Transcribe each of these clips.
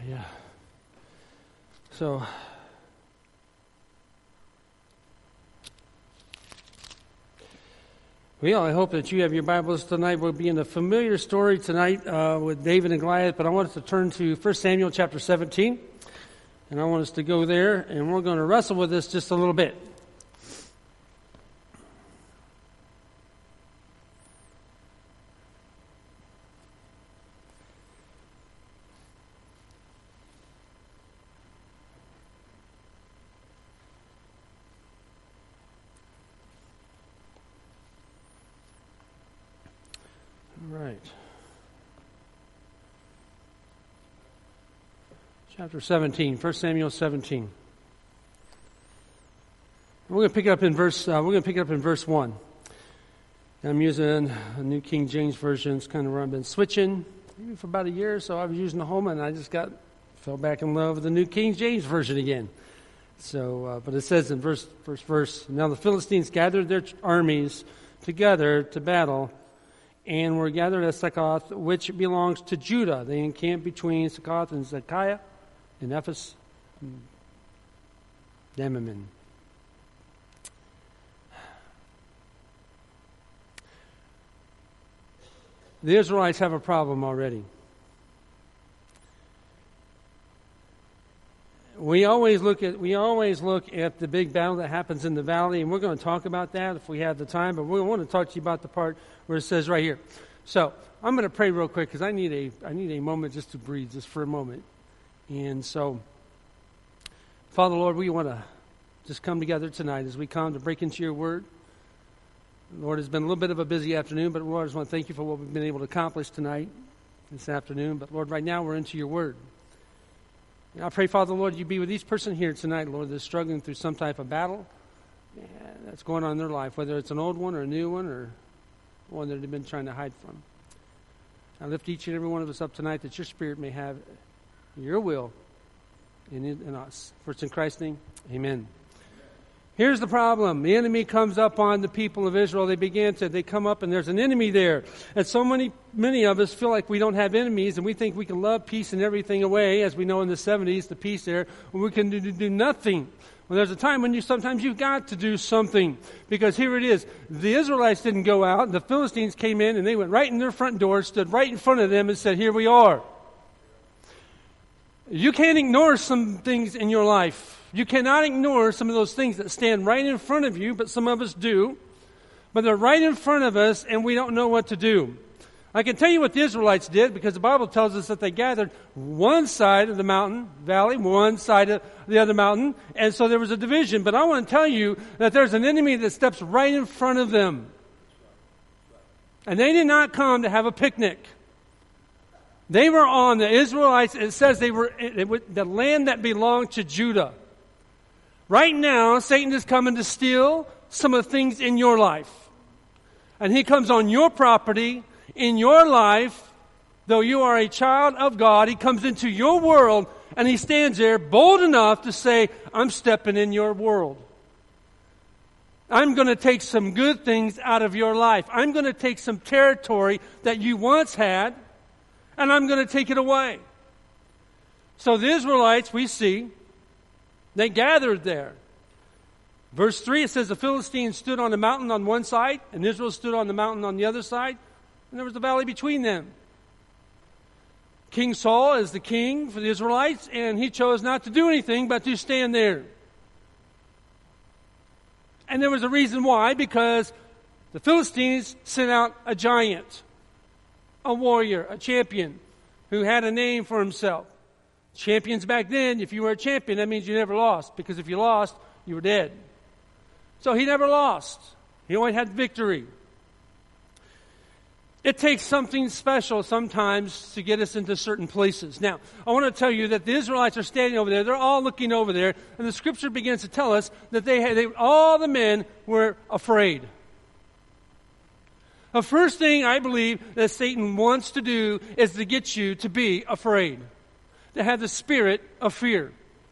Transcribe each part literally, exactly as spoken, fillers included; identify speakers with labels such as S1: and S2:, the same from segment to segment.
S1: Yeah. So, well, I hope that you have your Bibles tonight. We'll be in a familiar story tonight uh, with David and Goliath, but I want us to turn to First Samuel chapter seventeen, and I want us to go there, and we're going to wrestle with this just a little bit. Right. Chapter seventeen, First Samuel seventeen. We're going to pick it up in verse. Uh, we're going to pick it up in verse one. I'm using a New King James version. It's kind of where I've been switching maybe for about a year or so. I was using the Holman, and I just got fell back in love with the New King James version again. So, uh, but it says in verse first verse, now the Philistines gathered their armies together to battle, and were gathered at Succoth, which belongs to Judah. They encamped between Succoth and Zekiah, and Ephes, and Damamin. The Israelites have a problem already. We always look at we always look at the big battle that happens in the valley, and we're going to talk about that if we have the time. But we want to talk to you about the part where it says right here. So I'm going to pray real quick because I need a I need a moment just to breathe, just for a moment. And so, Father Lord, we want to just come together tonight as we come to break into your Word. Lord, it's been a little bit of a busy afternoon, but Lord, I just want to thank you for what we've been able to accomplish tonight, this afternoon. But Lord, right now we're into your Word. And I pray, Father, Lord, you be with each person here tonight, Lord, that's struggling through some type of battle that's going on in their life, whether it's an old one or a new one or one that they've been trying to hide from. I lift each and every one of us up tonight that your Spirit may have your will in, in us. For it's in Christ's name, amen. Here's the problem. The enemy comes up on the people of Israel. They begin to, they come up and there's an enemy there. And so many, many of us feel like we don't have enemies and we think we can love peace and everything away. As we know in the seventies, the peace there, when we can do, do nothing. Well, there's a time when you sometimes you've got to do something. Because here it is. The Israelites didn't go out. The Philistines came in and they went right in their front door, stood right in front of them and said, here we are. You can't ignore some things in your life. You cannot ignore some of those things that stand right in front of you, but some of us do. But they're right in front of us, and we don't know what to do. I can tell you what the Israelites did, because the Bible tells us that they gathered one side of the mountain valley, one side of the other mountain, and so there was a division. But I want to tell you that there's an enemy that steps right in front of them. And they did not come to have a picnic. They were on, the Israelites, it says they were it, the land that belonged to Judah. Right now, Satan is coming to steal some of the things in your life. And he comes on your property, in your life, though you are a child of God. He comes into your world, and he stands there bold enough to say, I'm stepping in your world. I'm going to take some good things out of your life. I'm going to take some territory that you once had, and I'm going to take it away. So the Israelites, we see, they gathered there. Verse three, it says the Philistines stood on the mountain on one side, and Israel stood on the mountain on the other side, and there was a valley between them. King Saul is the king for the Israelites, and he chose not to do anything but to stand there. And there was a reason why, because the Philistines sent out a giant, a warrior, a champion, who had a name for himself. Champions back then, if you were a champion, that means you never lost. Because if you lost, you were dead. So he never lost. He only had victory. It takes something special sometimes to get us into certain places. Now, I want to tell you that the Israelites are standing over there. They're all looking over there. And the Scripture begins to tell us that they, had, they all the men were afraid. The first thing I believe that Satan wants to do is to get you to be afraid. To have the spirit of fear.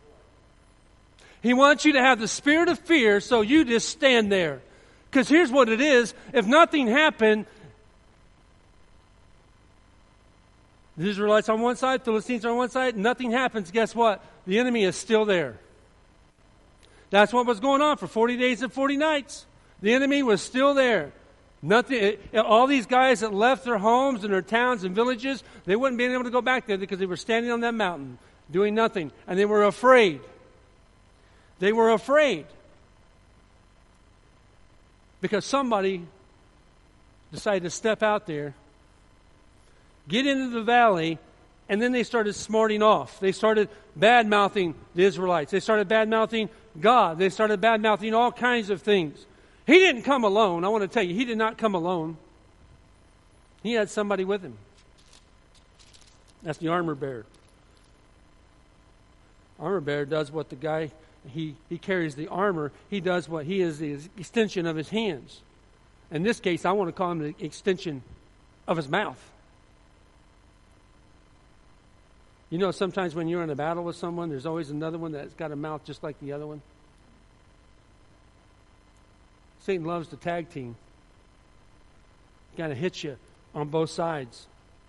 S1: He wants you to have the spirit of fear so you just stand there. Because here's what it is. If nothing happened, The Israelites on one side, Philistines on one side, nothing happens. Guess what? The enemy is still there. That's what was going on for forty days and forty nights. The enemy was still there. Nothing. All these guys that left their homes and their towns and villages, they wouldn't be able to go back there because they were standing on that mountain doing nothing. And they were afraid. They were afraid. Because somebody decided to step out there, get into the valley, and then they started smarting off. They started bad-mouthing the Israelites. They started bad-mouthing God. They started bad-mouthing all kinds of things. He didn't come alone. I want to tell you, he did not come alone. He had somebody with him. That's the armor bearer. Armor bearer does what the guy, he, he carries the armor. He does what he is the extension of his hands. In this case, I want to call him the extension of his mouth. You know, sometimes when you're in a battle with someone, there's always another one that's got a mouth just like the other one. Satan loves to tag team. Kind of hits you on both sides.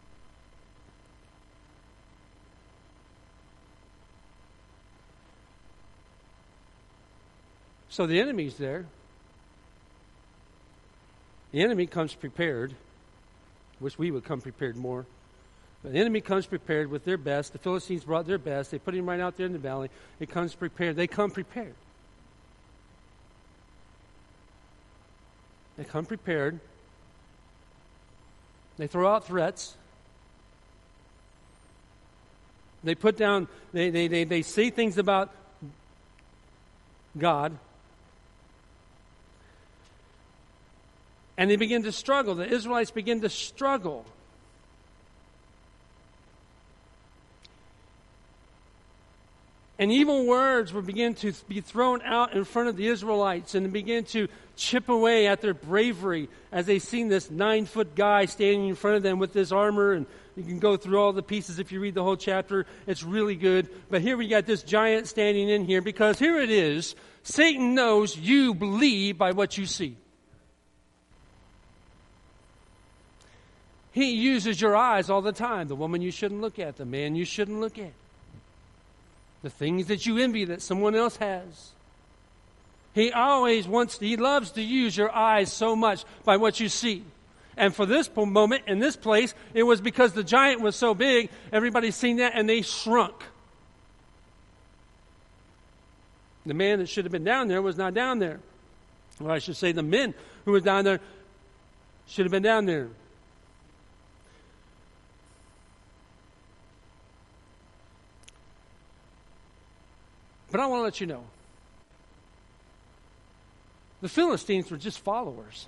S1: So the enemy's there. The enemy comes prepared. Wish we would come prepared more. But the enemy comes prepared with their best. The Philistines brought their best. They put him right out there in the valley. It comes prepared. They come prepared. They come prepared. They throw out threats. They put down, they, they, they, they say things about God. And they begin to struggle. The Israelites begin to struggle. And evil words would begin to be thrown out in front of the Israelites and begin to chip away at their bravery as they seen this nine-foot guy standing in front of them with this armor. And you can go through all the pieces if you read the whole chapter. It's really good. But here we got this giant standing in here because here it is. Satan knows you believe by what you see. He uses your eyes all the time. The woman you shouldn't look at. The man you shouldn't look at. The things that you envy that someone else has. He always wants to, he loves to use your eyes so much by what you see. And for this moment, in this place, it was because the giant was so big, everybody's seen that and they shrunk. The man that should have been down there was not down there. Or I should say the men who were down there should have been down there. But I want to let you know, the Philistines were just followers.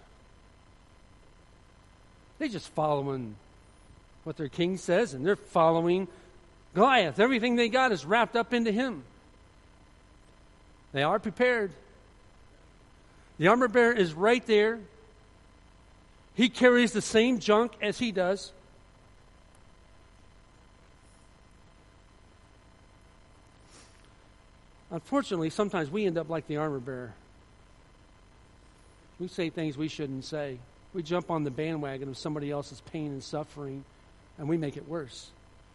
S1: They're just following what their king says, and they're following Goliath. Everything they got is wrapped up into him. They are prepared. The armor bearer is right there. He carries the same junk as he does. Unfortunately, sometimes we end up like the armor bearer. We say things we shouldn't say. We jump on the bandwagon of somebody else's pain and suffering, and we make it worse.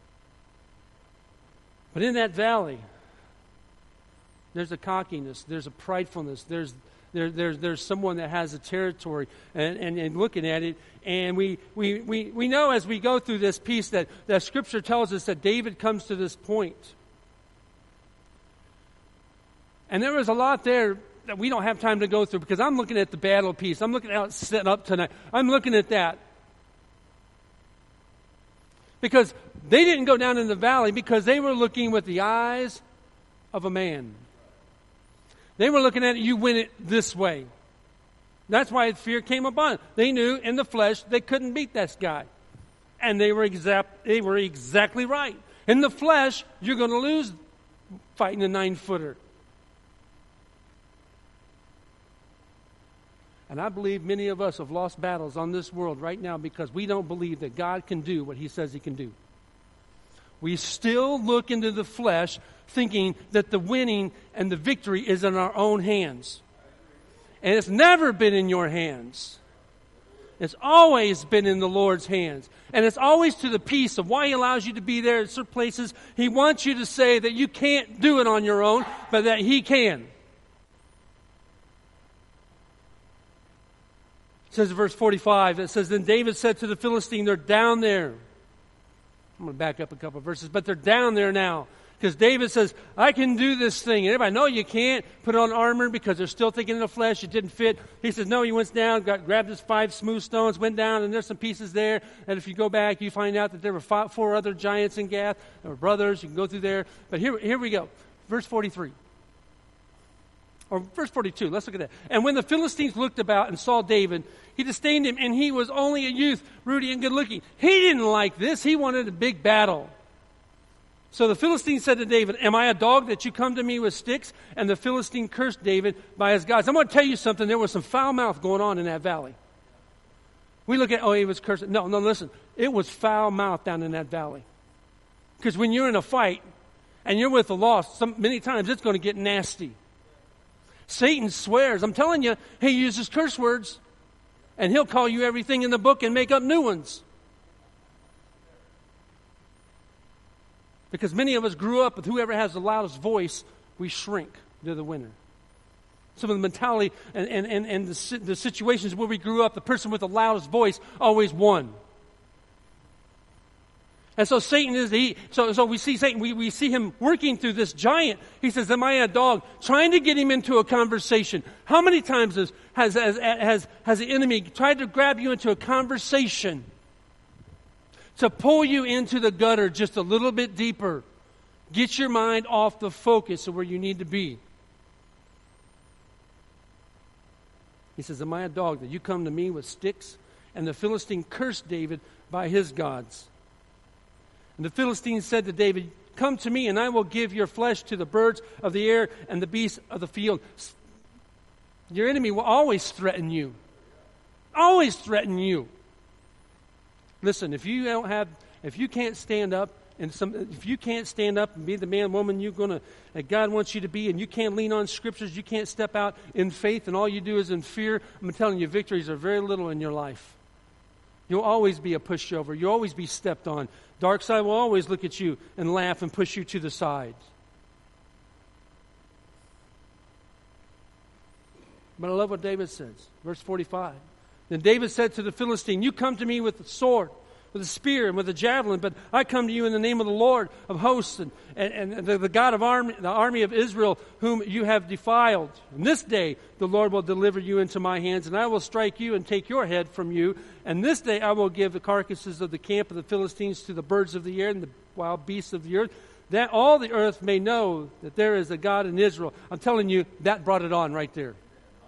S1: But in that valley, there's a cockiness, there's a pridefulness, there's there, there's there's someone that has a territory, and, and, and looking at it, and we, we, we, we know as we go through this piece that, that Scripture tells us that David comes to this point. And there was a lot there that we don't have time to go through because I'm looking at the battle piece. I'm looking at how it's set up tonight. I'm looking at that. Because they didn't go down in the valley because they were looking with the eyes of a man. They were looking at it, you win it this way. That's why fear came upon them. They knew in the flesh they couldn't beat this guy. And they were, exact, they were exactly right. In the flesh, you're going to lose fighting a nine-footer. And I believe many of us have lost battles on this world right now because we don't believe that God can do what he says he can do. We still look into the flesh thinking that the winning and the victory is in our own hands. And it's never been in your hands. It's always been in the Lord's hands. And it's always to the peace of why He allows you to be there in certain places. He wants you to say that you can't do it on your own, but that He can. It says in verse forty-five, it says, Then David said to the Philistine, they're down there. I'm going to back up a couple of verses, but they're down there now. Because David says, I can do this thing. And everybody, no, you can't put on armor because they're still thinking in the flesh. It didn't fit. He says, no, he went down, got, grabbed his five smooth stones, went down, and there's some pieces there. And if you go back, you find out that there were five, four other giants in Gath. They were brothers. You can go through there. But here, here we go. Verse forty-three. Or verse forty-two. Let's look at that. And when the Philistines looked about and saw David, he disdained him, and he was only a youth, ruddy and good-looking. He didn't like this. He wanted a big battle. So the Philistine said to David, Am I a dog that you come to me with sticks? And the Philistine cursed David by his gods. I'm going to tell you something. There was some foul mouth going on in that valley. We look at, oh, he was cursing. No, no, listen. It was foul mouth down in that valley. Because when you're in a fight and you're with the lost, some, many times it's going to get nasty. Satan swears. I'm telling you, he uses curse words. And he'll call you everything in the book and make up new ones. Because many of us grew up with whoever has the loudest voice, we shrink to the winner. Some of the mentality and, and, and, and the, the situations where we grew up, the person with the loudest voice always won. And so Satan is, he, so, so we see Satan, we, we see him working through this giant. He says, am I a dog? Trying to get him into a conversation. How many times has, has, has, has, has the enemy tried to grab you into a conversation to pull you into the gutter just a little bit deeper? Get your mind off the focus of where you need to be. He says, am I a dog that you come to me with sticks? And the Philistine cursed David by his gods. And the Philistine said to David, come to me, and I will give your flesh to the birds of the air and the beasts of the field. Your enemy will always threaten you. Always threaten you. Listen, if you don't have, if you can't stand up, and some, if you can't stand up and be the man, woman you're gonna, that God wants you to be, and you can't lean on scriptures, you can't step out in faith, and all you do is in fear, I'm telling you, victories are very little in your life. You'll always be a pushover. You'll always be stepped on. Dark side will always look at you and laugh and push you to the side. But I love what David says. Verse forty-five. Then David said to the Philistine, you come to me with a sword, with a spear, and with a javelin, but I come to you in the name of the Lord of hosts, and, and, and the, the God of army, the army of Israel, whom you have defiled. And this day the Lord will deliver you into my hands, and I will strike you and take your head from you. And this day I will give the carcasses of the camp of the Philistines to the birds of the air and the wild beasts of the earth, that all the earth may know that there is a God in Israel. I'm telling you, that brought it on right there.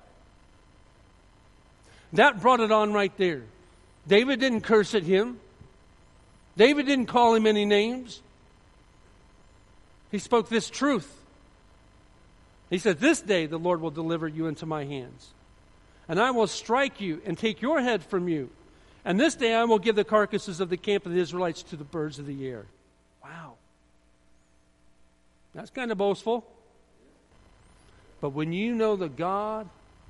S1: That brought it on right there. David didn't curse at him. David didn't call him any names. He spoke this truth. He said, this day the Lord will deliver you into my hands. And I will strike you and take your head from you. And this day I will give the carcasses of the camp of the Israelites to the birds of the air. Wow. That's kind of boastful. But when you know the God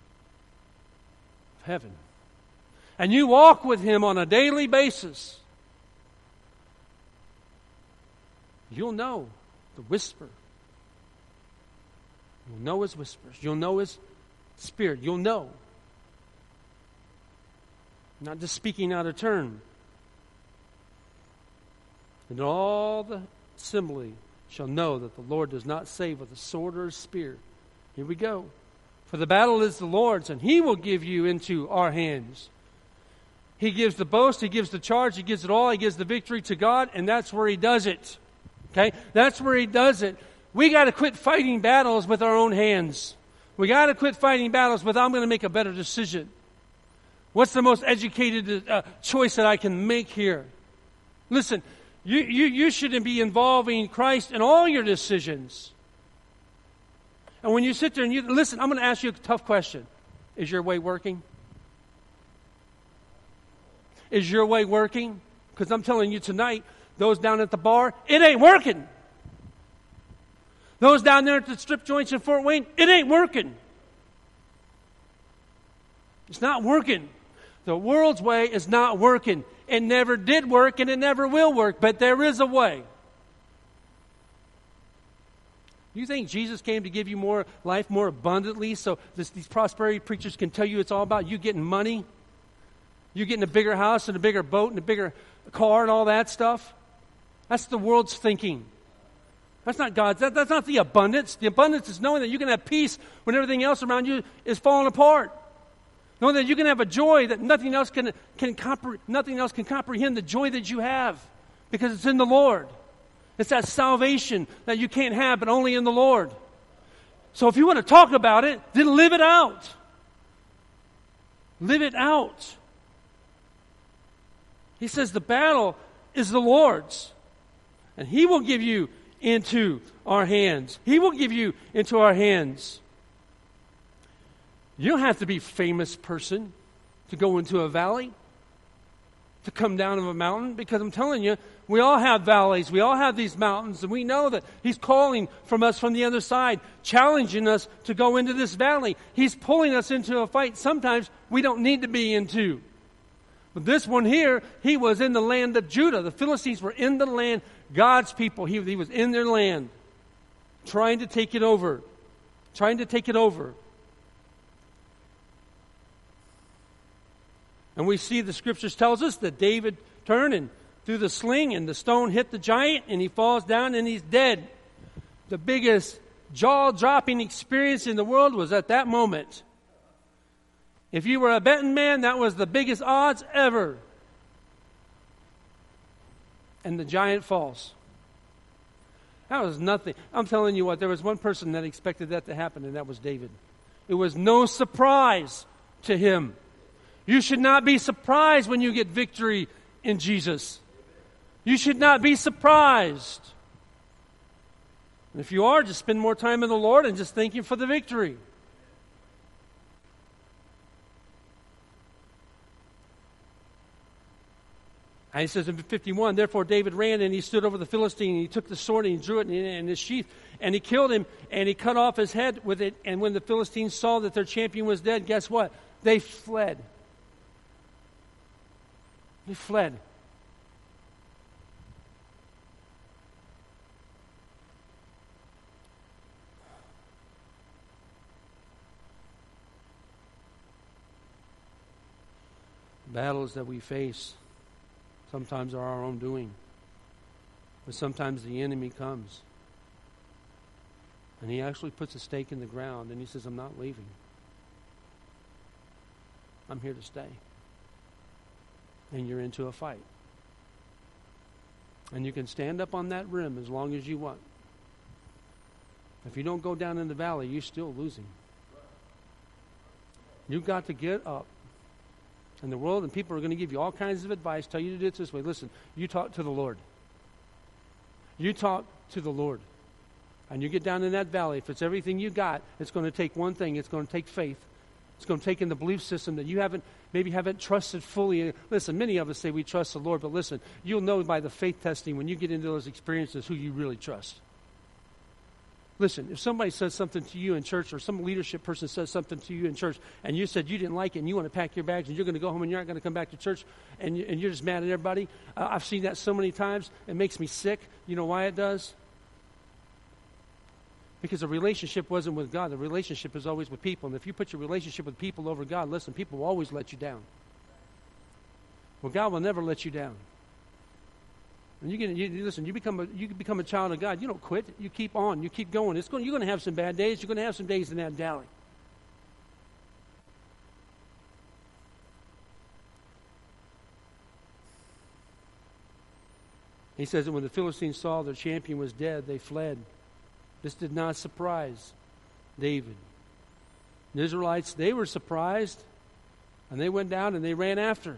S1: of heaven, and you walk with Him on a daily basis, you'll know the whisper. You'll know His whispers. You'll know His Spirit. You'll know. Not just speaking out of turn. And all the assembly shall know that the Lord does not save with a sword or a spear. Here we go. For the battle is the Lord's, and He will give you into our hands. He gives the boast, He gives the charge, He gives it all, He gives the victory to God, and that's where He does it. Okay? That's where He does it. We got to quit fighting battles with our own hands. We got to quit fighting battles with, I'm going to make a better decision. What's the most educated uh, choice that I can make here? Listen, you, you, you shouldn't be involving Christ in all your decisions. And when you sit there and you, listen, I'm going to ask you a tough question. Is your way working? Is your way working? Because I'm telling you tonight, those down at the bar, it ain't working. Those down there at the strip joints in Fort Wayne, it ain't working. It's not working. The world's way is not working. It never did work and it never will work, but there is a way. You think Jesus came to give you more life more abundantly so this, these prosperity preachers can tell you it's all about you getting money? You getting a bigger house and a bigger boat and a bigger car and all that stuff? That's the world's thinking. That's not God's. That, that's not the abundance. The abundance is knowing that you can have peace when everything else around you is falling apart. Knowing that you can have a joy that nothing else can, can compre- nothing else can comprehend the joy that you have because it's in the Lord. It's that salvation that you can't have but only in the Lord. So if you want to talk about it, then live it out. Live it out. He says the battle is the Lord's. And He will give you into our hands. He will give you into our hands. You don't have to be a famous person to go into a valley, to come down of a mountain, because I'm telling you, we all have valleys. We all have these mountains, and we know that He's calling from us from the other side, challenging us to go into this valley. He's pulling us into a fight sometimes we don't need to be into. But this one here, he was in the land of Judah. The Philistines were in the land, God's people. He, he was in their land, trying to take it over. Trying to take it over. And we see the Scriptures tells us that David turned and threw the sling and the stone hit the giant and he falls down and he's dead. The biggest jaw-dropping experience in the world was at that moment. If you were a betting man, that was the biggest odds ever. And the giant falls. That was nothing. I'm telling you what, there was one person that expected that to happen, and that was David. It was no surprise to him. You should not be surprised when you get victory in Jesus. You should not be surprised. And if you are, just spend more time in the Lord and just thank Him for the victory. And he says in fifty-one, therefore David ran and he stood over the Philistine and he took the sword and he drew it in, in his sheath and he killed him and he cut off his head with it. And when the Philistines saw that their champion was dead, guess what? They fled. They fled. Battles that we face sometimes are our own doing. But sometimes the enemy comes. And he actually puts a stake in the ground and he says, I'm not leaving. I'm here to stay. And you're into a fight. And you can stand up on that rim as long as you want. If you don't go down in the valley, you're still losing. You've got to get up. And the world and people are going to give you all kinds of advice, tell you to do it this way. Listen, you talk to the Lord. You talk to the Lord. And you get down in that valley. If it's everything you got, it's going to take one thing. It's going to take faith. It's going to take in the belief system that you haven't, maybe haven't trusted fully. Listen, many of us say we trust the Lord, but listen, you'll know by the faith testing when you get into those experiences who you really trust. Listen, if somebody says something to you in church or some leadership person says something to you in church and you said you didn't like it and you want to pack your bags and you're going to go home and you're not going to come back to church and, you, and you're just mad at everybody, uh, I've seen that so many times. It makes me sick. You know why it does? Because the relationship wasn't with God. The relationship is always with people. And if you put your relationship with people over God, listen, people will always let you down. Well, God will never let you down. And you get, you, listen, you become a you become a child of God. You don't quit. You keep on. You keep going. It's going. You're going to have some bad days. You're going to have some days in that valley. He says that when the Philistines saw their champion was dead, they fled. This did not surprise David. The Israelites, they were surprised, and they went down and they ran after.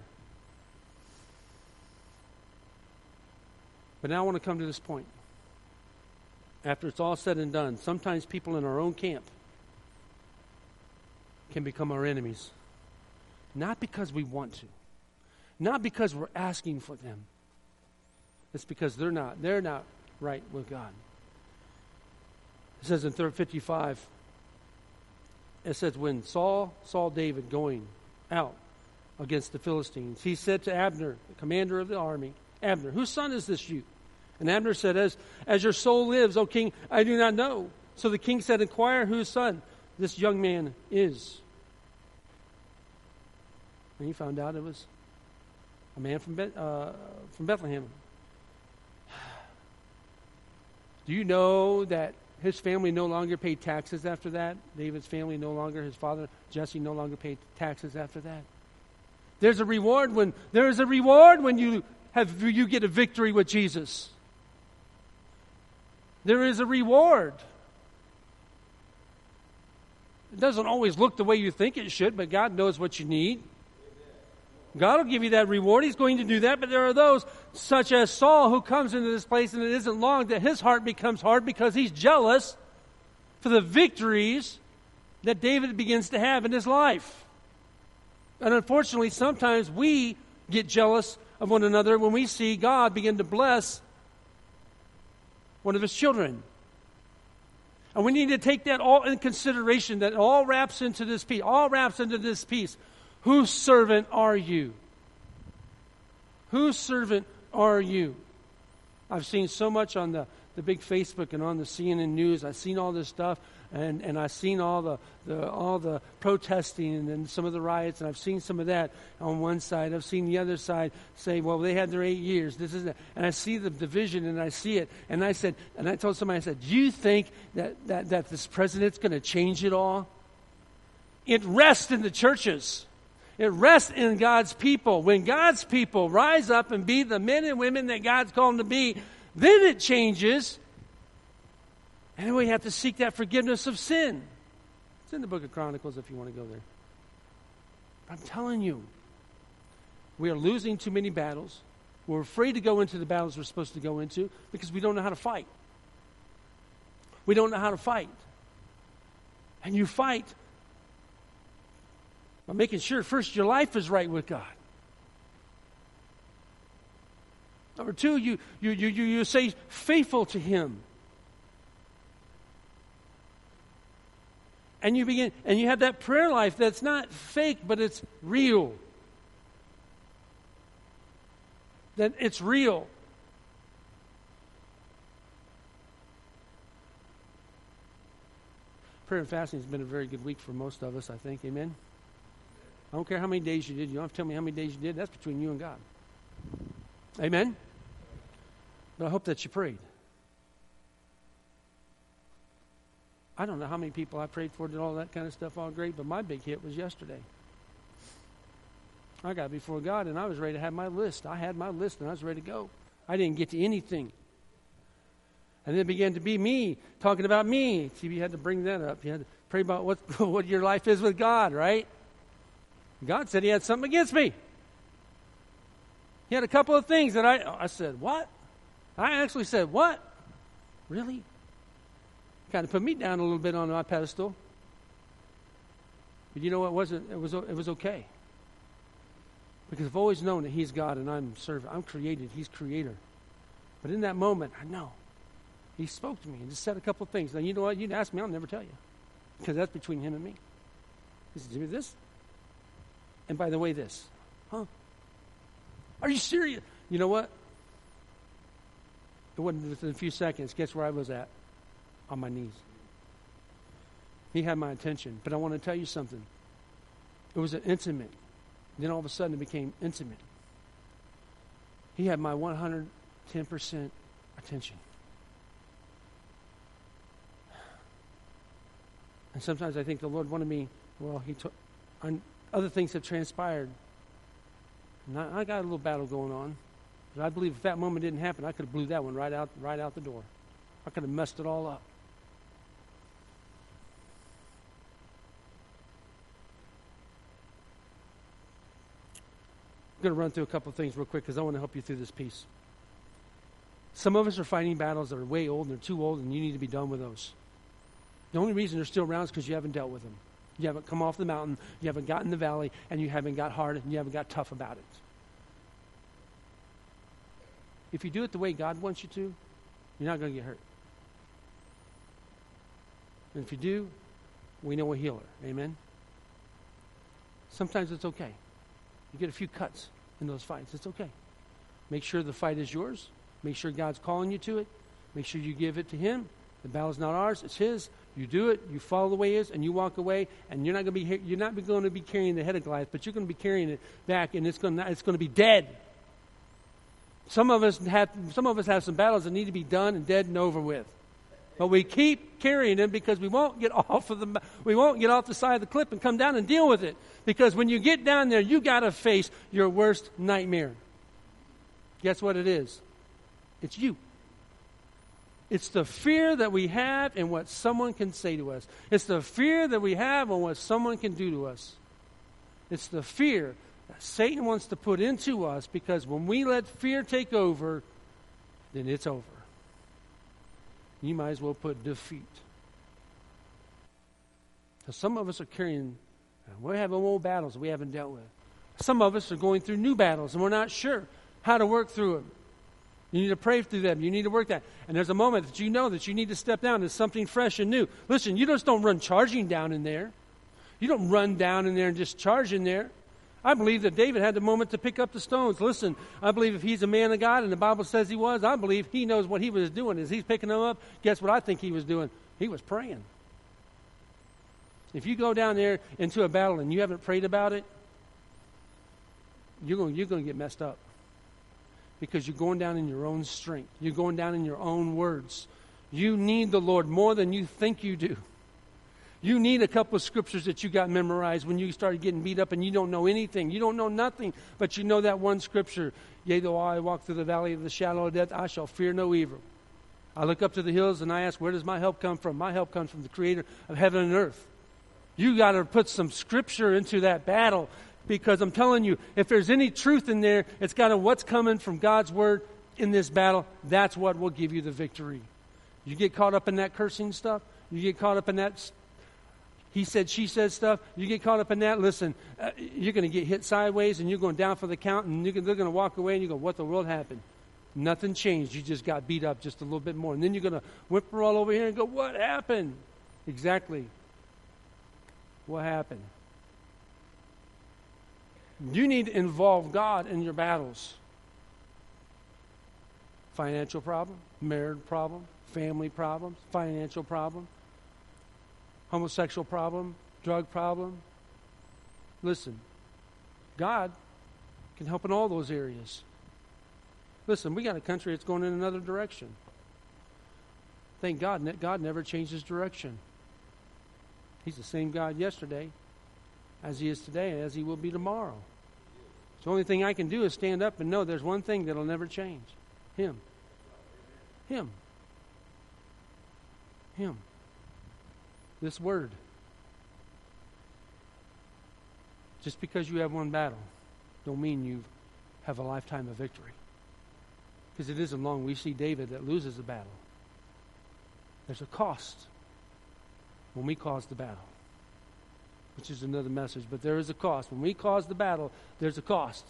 S1: But now I want to come to this point. After it's all said and done, sometimes people in our own camp can become our enemies. Not because we want to. Not because we're asking for them. It's because they're not. They're not right with God. It says in third fifty-five, it says, when Saul saw David going out against the Philistines. He said to Abner, the commander of the army, Abner, whose son is this youth? And Abner said, as, as your soul lives, O king, I do not know. So the king said, inquire whose son this young man is. And he found out it was a man from, Be- uh, from Bethlehem. Do you know that his family no longer paid taxes after that? David's family no longer, his father Jesse no longer paid taxes after that. There's a reward when there is a reward when you have you get a victory with Jesus. There is a reward. It doesn't always look the way you think it should, but God knows what you need. God will give you that reward. He's going to do that. But there are those, such as Saul, who comes into this place, and it isn't long that his heart becomes hard because he's jealous for the victories that David begins to have in his life. And unfortunately, sometimes we get jealous of one another when we see God begin to bless one of his children. And we need to take that all in consideration, that all wraps into this piece, all wraps into this piece. Whose servant are you? Whose servant are you? I've seen so much on the, the big Facebook and on the C N N News. I've seen all this stuff, and, and I've seen all the, the all the protesting and, and some of the riots, and I've seen some of that on one side. I've seen the other side say, well, they had their eight years. This is that. And I see the division, and I see it. And I said, and I told somebody, I said, do you think that, that, that this president's going to change it all? It rests in the churches. It rests in God's people. When God's people rise up and be the men and women that God's called them to be, then it changes. And then we have to seek that forgiveness of sin. It's in the book of Chronicles if you want to go there. I'm telling you, we are losing too many battles. We're afraid to go into the battles we're supposed to go into because we don't know how to fight. We don't know how to fight. And you fight by making sure first your life is right with God. Number two, you you you you, you say faithful to Him. And you begin and you have that prayer life that's not fake, but it's real. That it's real. Prayer and fasting has been a very good week for most of us, I think. Amen? I don't care how many days you did. You don't have to tell me how many days you did. That's between you and God. Amen? But I hope that you prayed. I don't know how many people I prayed for, did all that kind of stuff, all great, but my big hit was yesterday. I got before God, and I was ready to have my list. I had my list, and I was ready to go. I didn't get to anything. And then it began to be me, talking about me. See, you had to bring that up. You had to pray about what, what your life is with God, right? God said He had something against me. He had a couple of things that I, I said, what? I actually said, what? Really? Kind of put me down a little bit on my pedestal. But you know what? It wasn't, it was, it was okay. Because I've always known that He's God and I'm servant. I'm created. He's creator. But in that moment, I know. He spoke to me and just said a couple of things. Now, you know what? You'd ask me, I'll never tell you. Because that's between Him and me. He said, Jimmy, this. And by the way, this. Huh? Are you serious? You know what? It wasn't within a few seconds. Guess where I was at? On my knees. He had my attention. But I want to tell you something. It was an intimate. Then all of a sudden it became intimate. He had my one hundred ten percent attention. And sometimes I think the Lord wanted me, well, He took, other things have transpired. And I, I got a little battle going on. But I believe if that moment didn't happen, I could have blew that one right out, right out the door. I could have messed it all up. I'm going to run through a couple of things real quick because I want to help you through this piece. Some of us are fighting battles that are way old and they're too old, and you need to be done with those. The only reason they're still around is because you haven't dealt with them. You haven't come off the mountain, you haven't got in the valley, and you haven't got hard, and you haven't got tough about it. If you do it the way God wants you to, you're not going to get hurt. And if you do, we know a healer. Amen? Sometimes it's okay. You get a few cuts in those fights. It's okay. Make sure the fight is yours. Make sure God's calling you to it. Make sure you give it to Him. The battle's not ours; it's His. You do it. You follow the way He is, and you walk away. And you're not going to be you're not going to be carrying the head of Goliath, but you're going to be carrying it back, and it's going to, it's going to be dead. Some of us have some of us have some battles that need to be done and dead and over with, but we keep carrying them because we won't get off of the we won't get off the side of the cliff and come down and deal with it. Because when you get down there, you got to face your worst nightmare. Guess what it is? It's you. It's the fear that we have in what someone can say to us. It's the fear that we have on what someone can do to us. It's the fear that Satan wants to put into us, because when we let fear take over, then it's over. You might as well put defeat. So some of us are carrying, we're having old battles we haven't dealt with. Some of us are going through new battles and we're not sure how to work through them. You need to pray through them. You need to work that. And there's a moment that you know that you need to step down to something fresh and new. Listen, you just don't run charging down in there. You don't run down in there and just charge in there. I believe that David had the moment to pick up the stones. Listen, I believe if he's a man of God, and the Bible says he was, I believe he knows what he was doing. As he's picking them up, guess what I think he was doing? He was praying. If you go down there into a battle and you haven't prayed about it, you're going, you're going to get messed up. Because you're going down in your own strength. You're going down in your own words. You need the Lord more than you think you do. You need a couple of scriptures that you got memorized when you started getting beat up and you don't know anything. You don't know nothing, but you know that one scripture. Yea, though I walk through the valley of the shadow of death, I shall fear no evil. I look up to the hills and I ask, where does my help come from? My help comes from the Creator of heaven and earth. You got to put some scripture into that battle. Because I'm telling you, if there's any truth in there, it's got to what's coming from God's word in this battle. That's what will give you the victory. You get caught up in that cursing stuff. You get caught up in that he said, she said stuff. You get caught up in that. Listen, uh, you're going to get hit sideways and you're going down for the count, and you're, they're going to walk away and you go, what the world happened? Nothing changed. You just got beat up just a little bit more. And then you're going to whimper all over here and go, what happened? Exactly. What happened? You need to involve God in your battles. Financial problem, marital problem, family problems, financial problem, homosexual problem, drug problem. Listen, God can help in all those areas. Listen, we got a country that's going in another direction. Thank God, God never changes direction. He's the same God yesterday as He is today and as He will be tomorrow. The only thing I can do is stand up and know there's one thing that'll never change. Him. Him. Him. This word. Just because you have one battle, don't mean you have a lifetime of victory. Because it isn't long. We see David that loses a battle. There's a cost when we cause the battle. Which is another message, but there is a cost. When we cause the battle, there's a cost.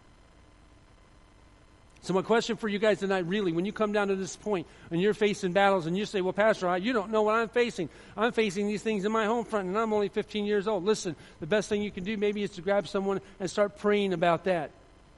S1: So my question for you guys tonight, really, when you come down to this point and you're facing battles and you say, well, Pastor, you don't know what I'm facing. I'm facing these things in my home front and I'm only fifteen years old. Listen, the best thing you can do maybe is to grab someone and start praying about that.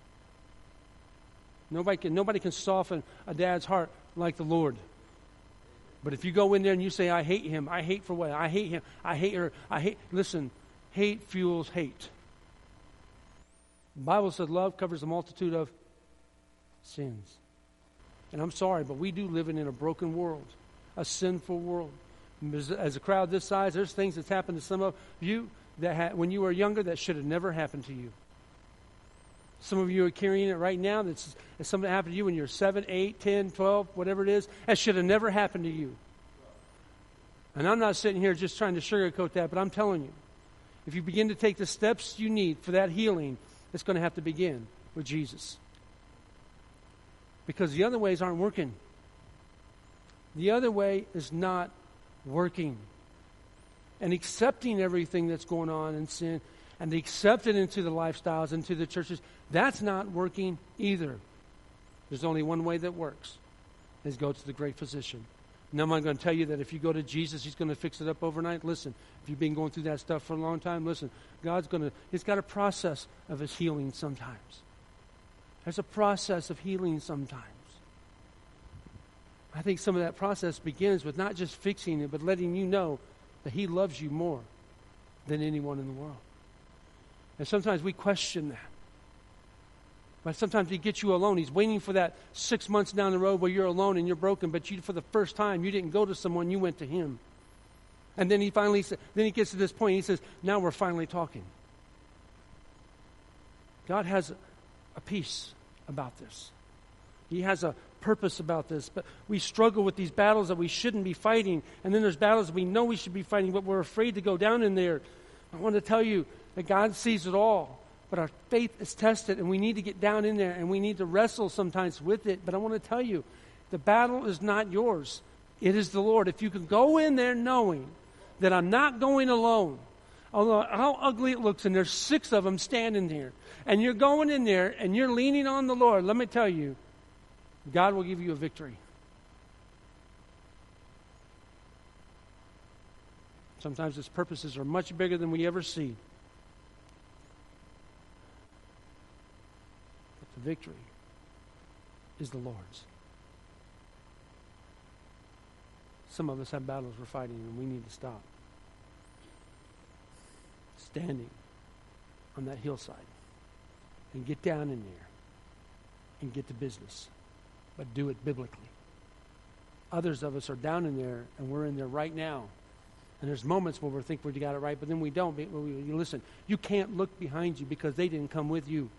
S1: Nobody can, nobody can soften a dad's heart like the Lord. But if you go in there and you say, I hate him, I hate for what? I hate him, I hate her, I hate... Listen, hate fuels hate. The Bible said love covers a multitude of sins. And I'm sorry, but we do live in a broken world, a sinful world. As a crowd this size, there's things that's happened to some of you that ha- when you were younger that should have never happened to you. Some of you are carrying it right now. That's, that's something that happened to you when you're seven, eight, ten, twelve, whatever it is. That should have never happened to you. And I'm not sitting here just trying to sugarcoat that, but I'm telling you, if you begin to take the steps you need for that healing, it's going to have to begin with Jesus. Because the other ways aren't working. The other way is not working. And accepting everything that's going on in sin and accept it into the lifestyles, into the churches, that's not working either. There's only one way that works, is go to the great physician, Now, I'm not going to tell you that if you go to Jesus, he's going to fix it up overnight. Listen, if you've been going through that stuff for a long time, listen, God's going to, he's got a process of his healing sometimes. There's a process of healing sometimes. I think some of that process begins with not just fixing it, but letting you know that he loves you more than anyone in the world. And sometimes we question that. But sometimes he gets you alone. He's waiting for that six months down the road where you're alone and you're broken, but you, for the first time, you didn't go to someone, you went to him. And then he finally, then he gets to this point, he says, now we're finally talking. God has a peace about this. He has a purpose about this, but we struggle with these battles that we shouldn't be fighting, and then there's battles that we know we should be fighting, but we're afraid to go down in there. I want to tell you that God sees it all. But our faith is tested, and we need to get down in there, and we need to wrestle sometimes with it. But I want to tell you, the battle is not yours. It is the Lord. If you can go in there knowing that I'm not going alone, although how ugly it looks, and there's six of them standing there, and you're going in there, and you're leaning on the Lord, let me tell you, God will give you a victory. Sometimes His purposes are much bigger than we ever see. The victory is the Lord's. Some of us have battles we're fighting, and we need to stop. Standing on that hillside and get down in there and get to business, but do it biblically. Others of us are down in there, and we're in there right now. And there's moments where we think we got it right, but then we don't. But we, you listen, you can't look behind you because they didn't come with you.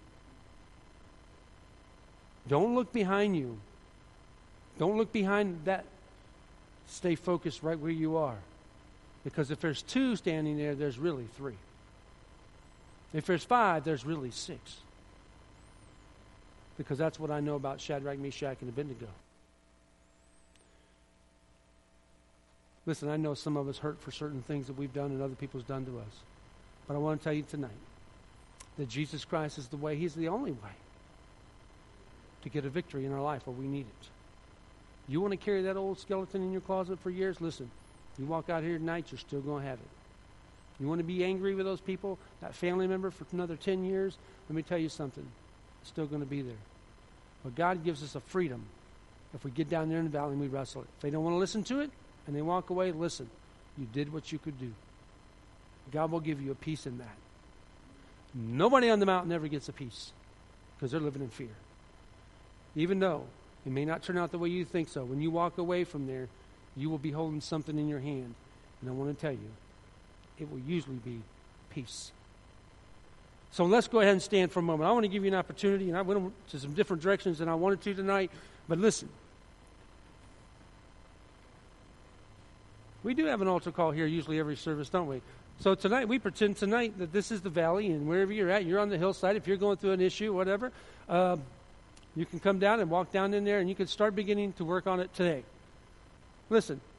S1: Don't look behind you. Don't look behind that. Stay focused right where you are. Because if there's two standing there, there's really three. If there's five, there's really six. Because that's what I know about Shadrach, Meshach, and Abednego. Listen, I know some of us hurt for certain things that we've done and other people's done to us. But I want to tell you tonight that Jesus Christ is the way. He's the only way to get a victory in our life where we need it. You want to carry that old skeleton in your closet for years? Listen, you walk out here tonight, you're still going to have it. You want to be angry with those people, that family member for another ten years? Let me tell you something. It's still going to be there. But God gives us a freedom if we get down there in the valley and we wrestle it. If they don't want to listen to it and they walk away, listen, you did what you could do. God will give you a peace in that. Nobody on the mountain ever gets a peace because they're living in fear. Even though it may not turn out the way you think so, when you walk away from there, you will be holding something in your hand. And I want to tell you, it will usually be peace. So let's go ahead and stand for a moment. I want to give you an opportunity, and I went to some different directions than I wanted to tonight, but listen. We do have an altar call here usually every service, don't we? So tonight, we pretend tonight that this is the valley, and wherever you're at, you're on the hillside. If you're going through an issue, whatever, uh, you can come down and walk down in there, and you can start beginning to work on it today. Listen,